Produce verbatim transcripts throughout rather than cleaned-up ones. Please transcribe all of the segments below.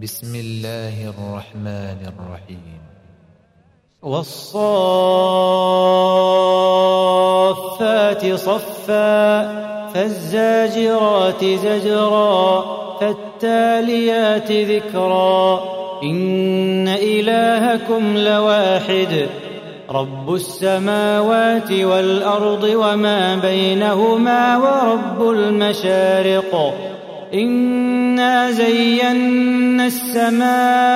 بسم الله الرحمن الرحيم. والصافات صفا فالزاجرات زجرا فالتاليات ذكرا إن إلهكم لواحد رب السماوات والأرض وما بينهما ورب المشارق إنا زينا السماء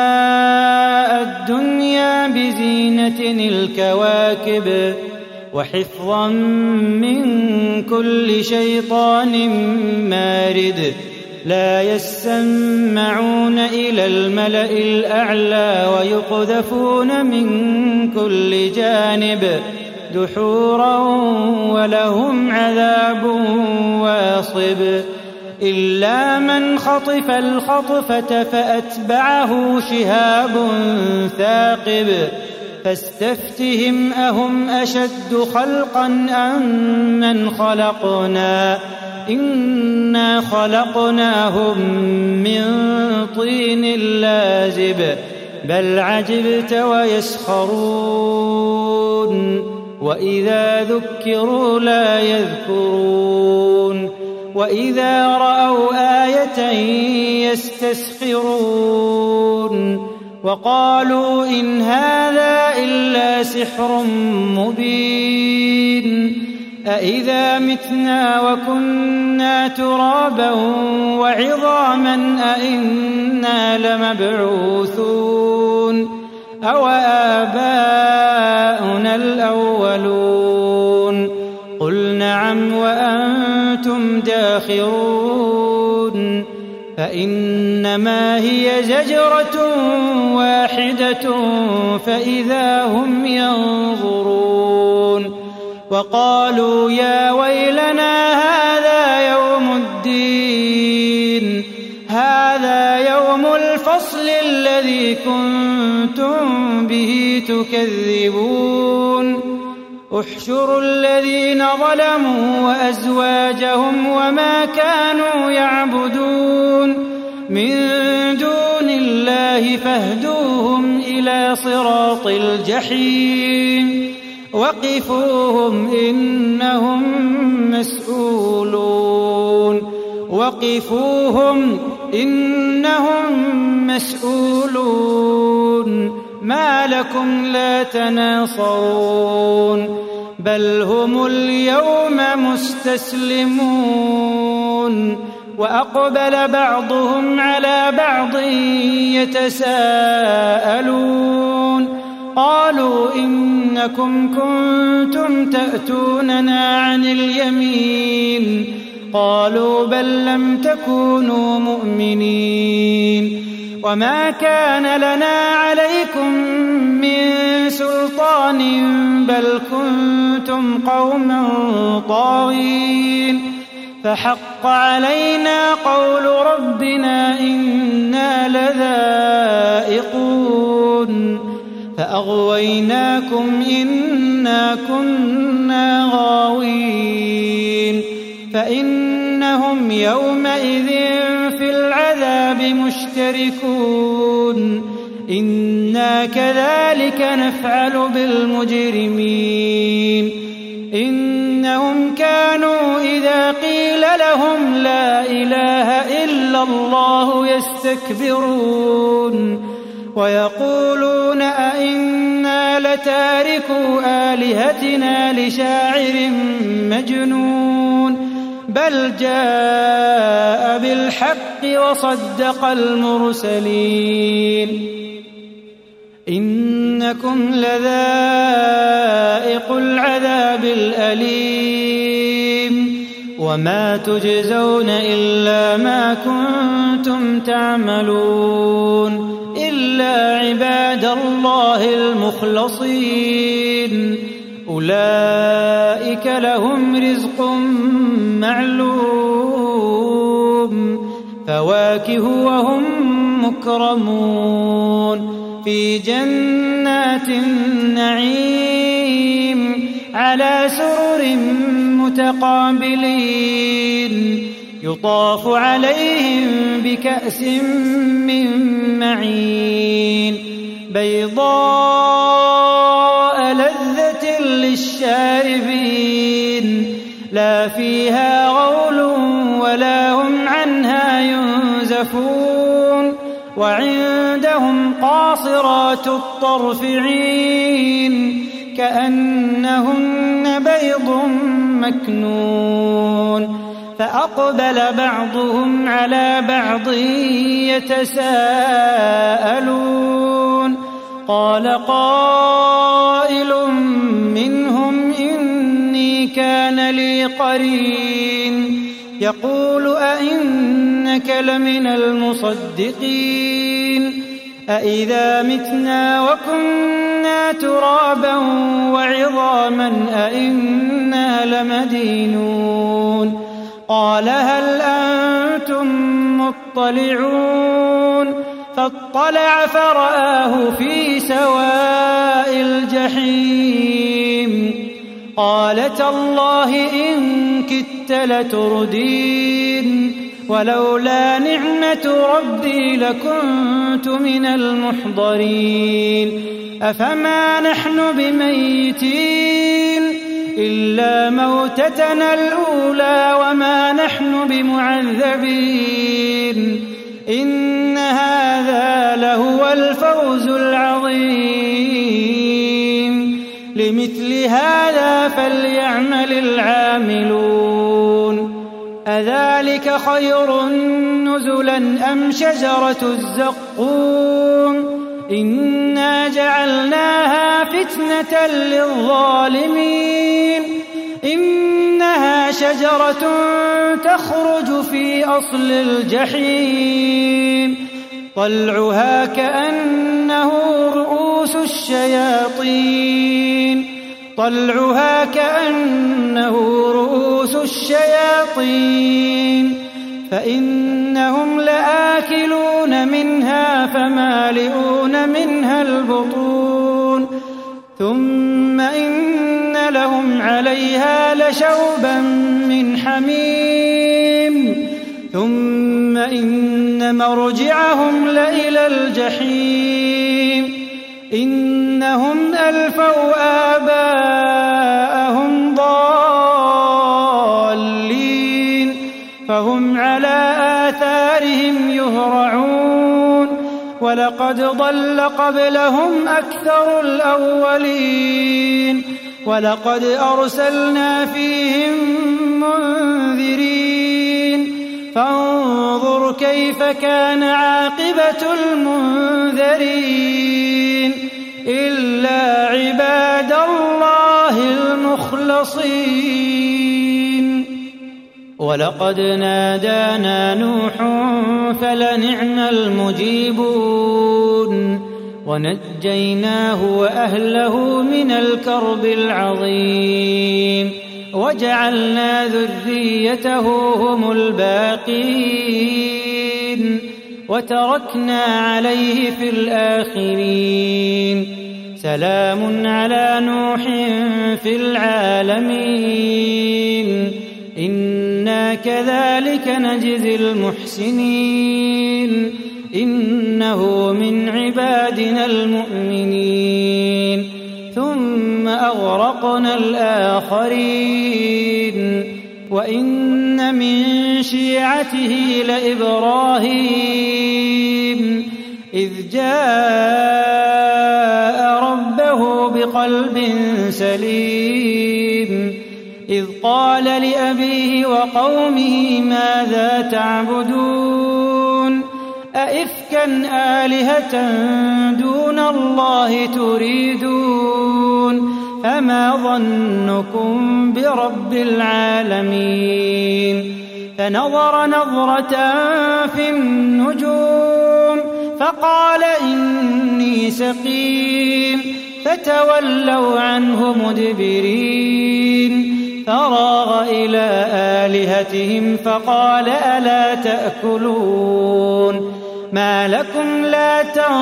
الدنيا بزينة الكواكب وحفظا من كل شيطان مارد لا يسمعون إلى الملأ الأعلى ويقذفون من كل جانب دحورا ولهم عذاب واصب إلا من خطف الخطفة فأتبعه شهاب ثاقب فاستفتهم أهم أشد خلقا أم من خلقنا إنا خلقناهم من طين لازب بل عجبت ويسخرون وإذا ذكروا لا يذكرون وإذا رأوا آية يستسخرون وقالوا إن هذا إلا سحر مبين أإذا متنا وكنا ترابا وعظاما أإنا لمبعوثون أو آباؤنا الأولون قل نعم وأنتم داخرون فإنما هي زجرة واحدة فإذا هم ينظرون وقالوا يا ويلنا هذا يوم الدين هذا يوم الفصل الذي كنتم به تكذبون احشروا الذين ظلموا وأزواجهم وما كانوا يعبدون من دون الله فاهدوهم إلى صراط الجحيم وقفوهم إنهم مسؤولون وقفوهم إنهم مسؤولون ما لكم لا تناصرون بل هم اليوم مستسلمون وأقبل بعضهم على بعض يتساءلون قالوا إنكم كنتم تأتوننا عن اليمين قالوا بل لم تكونوا مؤمنين وما كان لنا عليكم من سلطان بل كنتم قوما طاغين فحق علينا قول ربنا إنا لذائقون فأغويناكم إنا كنا غاوين فإنهم يومئذ في العذاب مشتركون إنا كذلك نفعل بالمجرمين إنهم كانوا إذا قيل لهم لا إله إلا الله يستكبرون ويقولون أئنا لتاركو آلهتنا لشاعر مجنون بل جاء بالحق وصدق المرسلين إنكم لذائق العذاب الأليم وما تجزون إلا ما كنتم تعملون إلا عباد الله المخلصين أولئك لهم رزق معلوم فواكه وهم مكرمون في جنات النعيم على سرر متقابلين يطاف عليهم بكأس من معين بيضاء لذة للشاربين لا فيها غول ولا هم عنها ينزفون وعندهم قاصرات الطرف عين كأنهن بيض مكنون فأقبل بعضهم على بعض يتساءلون قال قائل منهم إني كان لي قرين يقول أئنك لمن المصدقين أئذا متنا وكنا ترابا وعظاما أئنا لمدينون قال هل أنتم مطلعون فاطلع فرآه في سواء الجحيم قال تالله إن كدت لتردين ولولا نعمة ربي لكنت من المحضرين أفما نحن بميتين إلا موتتنا الأولى وما نحن بمعذبين إن هذا لهو الفوز العظيم لمثل هذا فليعمل العاملون أذلك خير نزلا أم شجرة الزقوم إنا جعلناها فتنة للظالمين إنها شجرة تخرج في أصل الجحيم طلعها كأنه رؤوس الشياطين طلعها كأنه رؤوس الشياطين فإنهم لآكلون منها فمالئون منها البطون ثم إن لهم عليها لشوبا من حميم ثم إن مرجعهم لإلى الجحيم إنهم ألفوا آباءهم ضالين فهم على آثارهم يهرعون ولقد ضل قبلهم أكثر الأولين ولقد أرسلنا فيهم منذرين فانظر كيف كان عاقبة المنذرين إلا عباد الله المخلصين ولقد نادانا نوح فلنعم المجيبون ونجيناه وأهله من الكرب العظيم وجعلنا ذريته هم الباقين وتركنا عليه في الآخرين سلام على نوح في العالمين إنا كذلك نجزي المحسنين إنه من عبادنا المؤمنين ثم أغرقنا الآخرين وإن من شيعته لإبراهيم إذ جاء ربه بقلب سليم إذ قال لأبيه وقومه ماذا تعبدون أئفكا آلهة دون الله تريدون فما ظنكم برب العالمين فنظر نظرة في النجوم فقال إني سقيم فتولوا عنه مدبرين فراغ إلى آلهتهم فقال ألا تأكلون ما لكم لا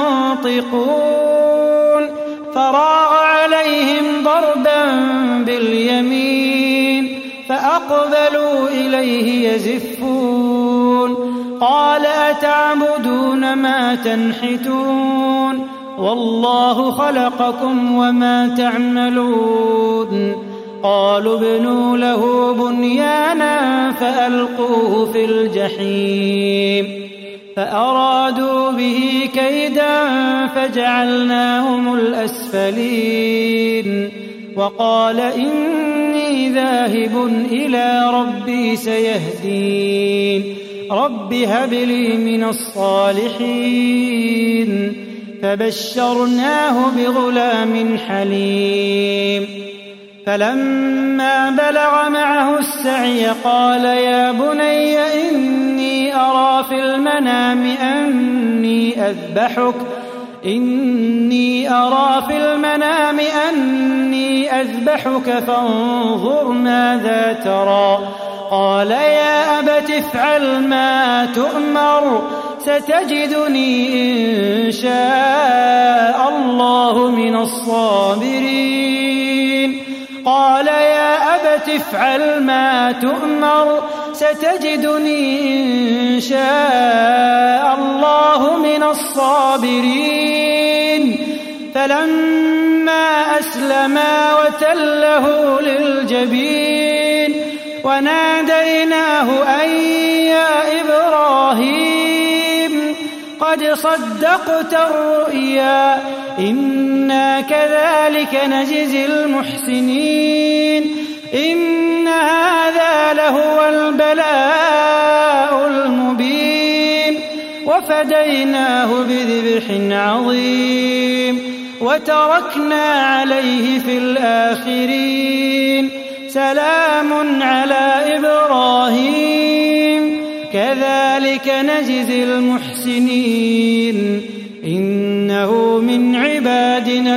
تنطقون فراغ عليهم ضربا باليمين فأقبلوا إليه يزفون قال أتعبدون ما تنحتون والله خلقكم وما تعملون قالوا ابنوا له بنيانا فألقوه في الجحيم فأرادوا به كيدا فجعلناهم الأسفلين وقال إني ذاهب إلى ربي سيهدين رب هب لي من الصالحين فبشرناه بغلام حليم فلما بلغ معه السعي قال يا بني إني أرى في المنام أني أذبحك إني أرى في المنام أني أذبحك فانظر ماذا ترى قال يا أبت افعل ما تؤمر ستجدني إن شاء الله من الصابرين قال يا أبت افعل ما تؤمر ستجدني إن شاء الله من الصابرين فلما أسلما وتله للجبين وناديناه أن يا إبراهيم قد صدقت الرؤيا إنا كذلك نجزي المحسنين إن هذا لهو البلاء المبين وفديناه بذبح عظيم وتركنا عليه في الآخرين سلام على إبراهيم كذلك نجزي المحسنين إنه من عبادنا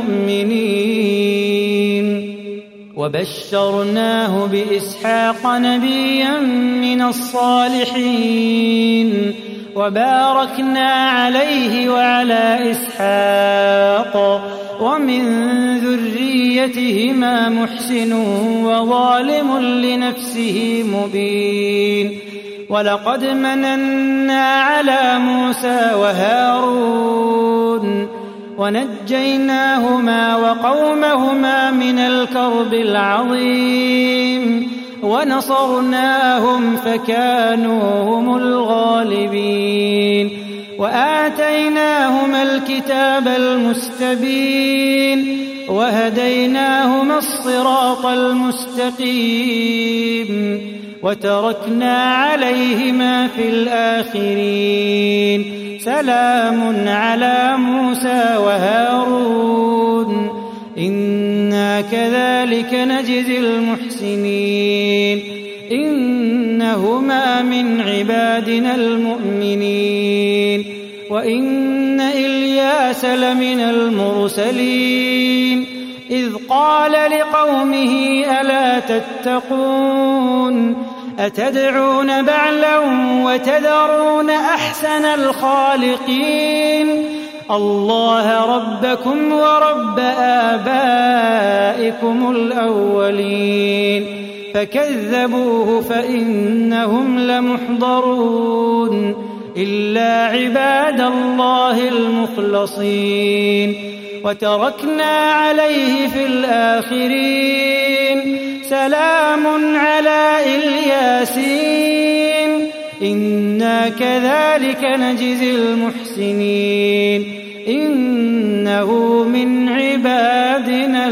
المؤمنين وبشرناه بإسحاق نبيا من الصالحين وباركنا عليه وعلى إسحاق ومن ذريتهما محسن وظالم لنفسه مبين ولقد مننا على موسى وهارون ونجيناهما وقومهما من الكرب العظيم ونصرناهم فكانوا هم الغالبين وآتيناهما الكتاب المستبين وهديناهما الصراط المستقيم وتركنا عليهما في الآخرين سلام على موسى وهارون إنا كذلك نجزي المحسنين إنهما من عبادنا المؤمنين وإن إلياس لمن المرسلين إذ قال لقومه ألا تتقون أتدعون بعلا وتذرون أحسن الخالقين الله ربكم ورب آبائكم الأولين فكذبوه فإنهم لمحضرون إلا عباد الله المخلصين وتركنا عليه في الآخرين سلام على الياسين إنا كذلك نجزي المحسنين إنه من عبادنا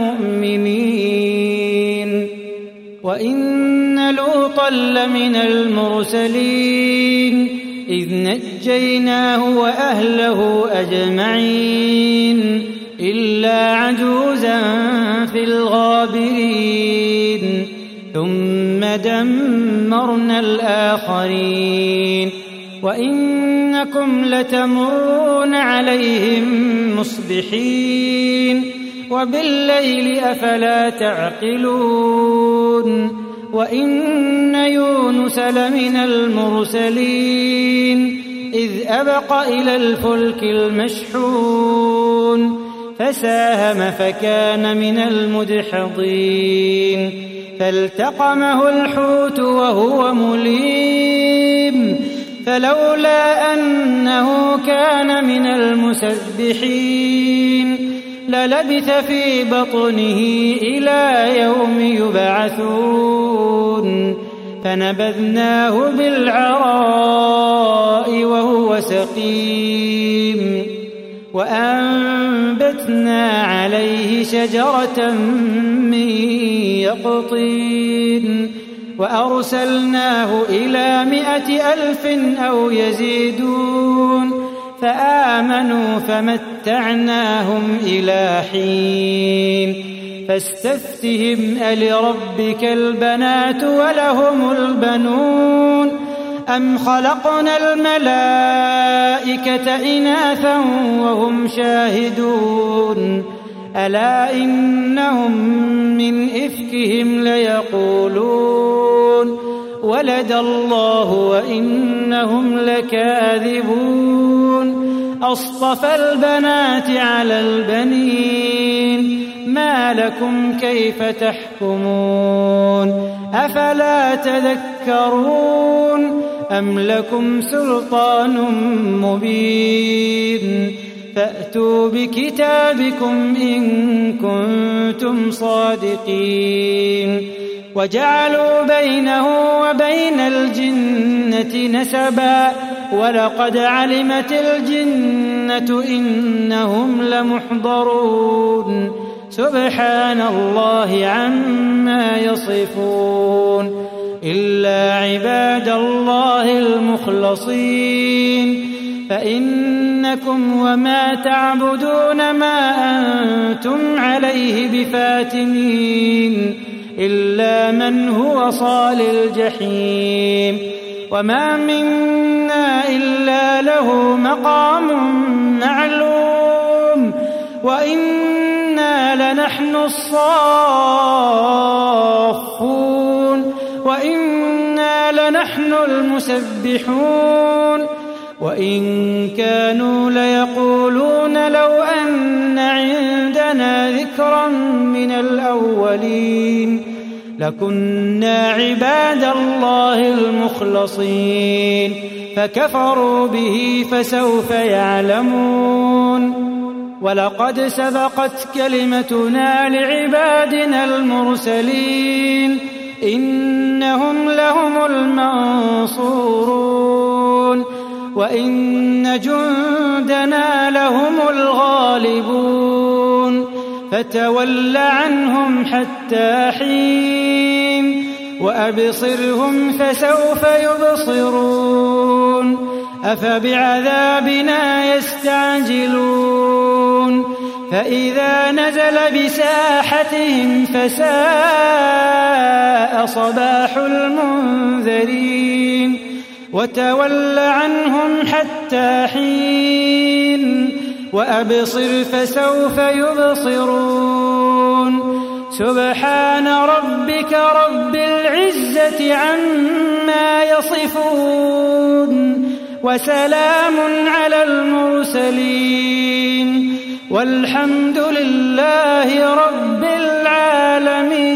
المؤمنين وإن لوطا لمن المرسلين إذ نجيناه وأهله أجمعين إلا عجوزا في الغابرين ثم دمرنا الآخرين وإنكم لتمرون عليهم مصبحين وبالليل أفلا تعقلون وإن يونس لمن المرسلين إذ أبق إلى الفلك المشحون فساهم فكان من المدحضين فالتقمه الحوت وهو مليم فلولا أنه كان من المسبحين للبث في بطنه إلى يوم يبعثون فنبذناه بالعراء وهو سقيم وأنبتنا عليه شجرة من يقطين وأرسلناه إلى مائة ألف أو يزيدون فآمنوا فمتعناهم إلى حين فاستفتهم ألربك البنات ولهم البنون أم خلقنا الملائكة إناثا وهم شاهدون ألا إنهم من إفكهم ليقولون ولد الله وإنهم لكاذبون أصطفى البنات على البنين ما لكم كيف تحكمون أفلا تذكرون أم لكم سلطان مبين فأتوا بكتابكم إن كنتم صادقين وجعلوا بينه وبين الجنة نسبا ولقد علمت الجنة إنهم لمحضرون سبحان الله عما يصفون إلا عباد الله المخلصين فإنكم وما تعبدون ما أنتم عليه بفاتنين إلا من هو صال الجحيم وما منا إلا له مقام معلوم وإنا لنحن الصافون وإنا لنحن المسبحون وإن كانوا ليقولون لو أن عندنا ذكرا من الأولين لكنا عباد الله المخلصين فكفروا به فسوف يعلمون ولقد سبقت كلمتنا لعبادنا المرسلين إنهم لهم المنصورون وإن جندنا لهم الغالبون فتول عنهم حتى حين وأبصرهم فسوف يبصرون أفبعذابنا يستعجلون فإذا نزل بساحتهم فساء صباح المنذرين وتول عنهم حتى حين وأبصر فسوف يبصرون سبحان ربك رب العزة عما يصفون وسلام على المرسلين والحمد لله رب العالمين.